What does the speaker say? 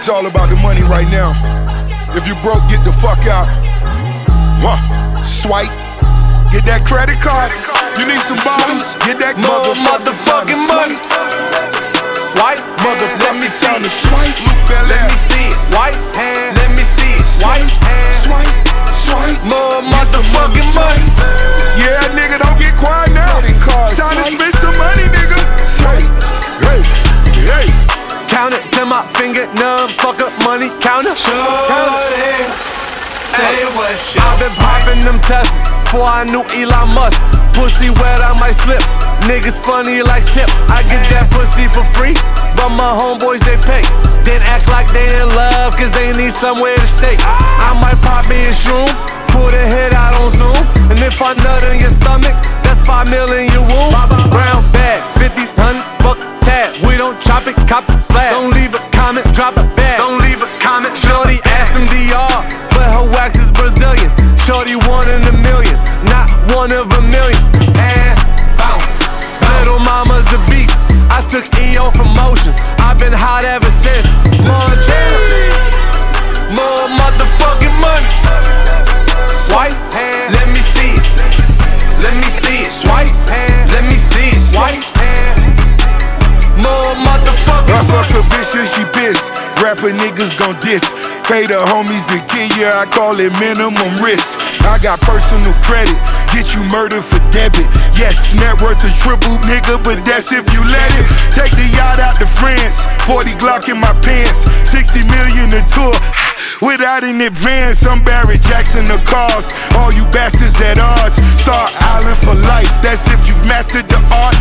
It's all about the money right now. If you broke, get the fuck out. Swipe. Get that credit card. You need some bottles. Get that motherfucking money. Swipe. Let me see it. Swipe. Let me see it. Swipe. Let me see it. Swipe. Swipe. Swipe. More motherfucking money. Yeah, nigga, don't get quiet now. It's time to spend some money, nigga. Swipe. Hey. Hey. Count it till my finger numb. Fuck up money. Count it. Shorty, say what's yours. I've been popping them tests before I knew Elon Musk. Pussy wet, I might slip. Niggas funny like Tip. I get that pussy for free, but my homeboys they pay. Then act like they in love, cause they need somewhere to stay. I might pop me a shroom, pull the head out on Zoom. And if I nut in your stomach, that's 5 million in your womb. Brown bags, 50s, 100s, fuck tab. We don't chop it, cop the slab. Don't leave a comment, drop a bag. Don't leave a comment. Shorty asked him DR, but her wax is Brazilian. Shorty 1 in a million, not 1 of a million. And bounce. Little mama's a beast. I took EO from Motions. I've been hot ever since. Montana. More motherfucking money. Swipe. Let me see it. Let me see it. Swipe. Let me see it. Swipe. More motherfucking I money. fuck a bitch till she pissed. Rapper niggas gon' diss. Pay the homies to get you, I call it minimum risk. I got personal credit, get you murdered for debit. Yes, net worth a triple, nigga, but that's if you let it. Take the yacht out to France, 40 Glock in my pants, 60 million a tour. Without an advance, I'm Barrett Jackson the cause. All you bastards at odds, Star Island for life. That's if you've mastered the art.